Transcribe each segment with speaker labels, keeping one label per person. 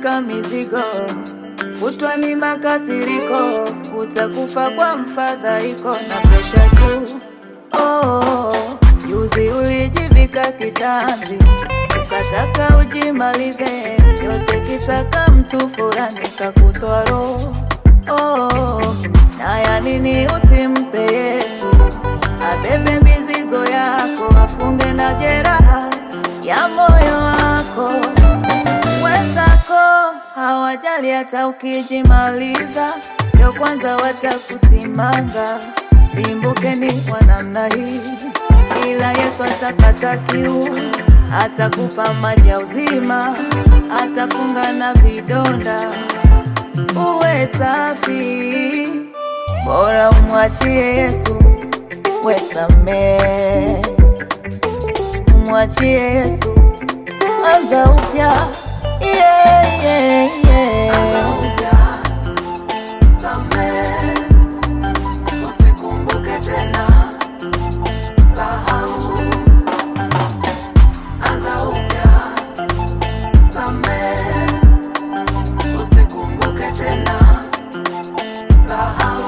Speaker 1: kujivika mizigo, kutwa ni makasiriko, utakufa kwa mfadhaiko na presha tu. Juzi ulijivika kitanzi, ukataka ujimalize, yote kisaka mtu fulani kakutoa roho. Na ya nini usimpe Yesu abebe mizigo yako, afunge na jeraha ya moyo wako. Wenzako hawajali hata ukijimaliza, leo kwanza watakusimanga. Limbukeni wa namna hii, ila Yesu atakata kiu, atakupa maji ya uzima, atafunga na vidonda, uwe safi. Bora umwachie Yesu, wesamehe. Umwachie Yesu, anza upya.
Speaker 2: Anza upya, samehe, usikumbuke tena, sahau. Anza upya, samehe, usikumbuke tena, sahau.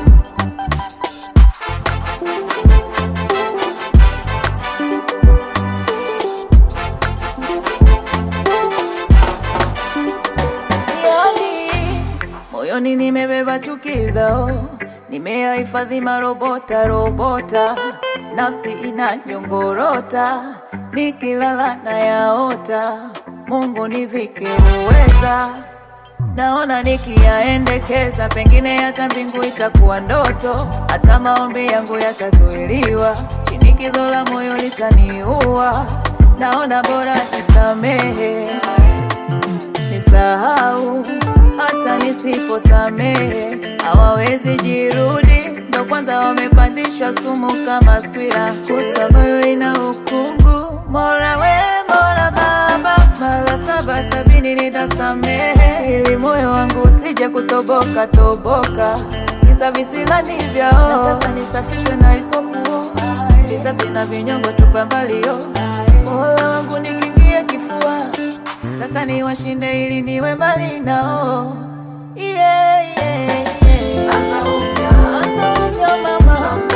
Speaker 1: Moyoni nimebeba chuki zao, nimeyahifadhi robota. Nafsi inanyongorota, nikilala na yaota. Mungu nivike uweza, naona nikiyaendekeza, pengine hata mbingu itakuwa ndoto. Hata maombi yangu yatazuiliwa, shinikizo la moyo litaniua. Naona bora nisamehe, nisahau. Hata nisiposamehe hawawezi jirudi, ndo kwanza wamepandishwa sumu kama swira. Kuta moyo ina ukungu, Mola Baba, mara 7 nitasamehe, ili moyo wangu usije kutoboka. Kisa visilani vyao, nataka nisafishwe na isopuo, visasi na vinyongo tupa mbalio. Mola wangu nikingie kifua, nataka niwashinde ili niwe mbali nao.
Speaker 2: Anza upya,
Speaker 1: mama.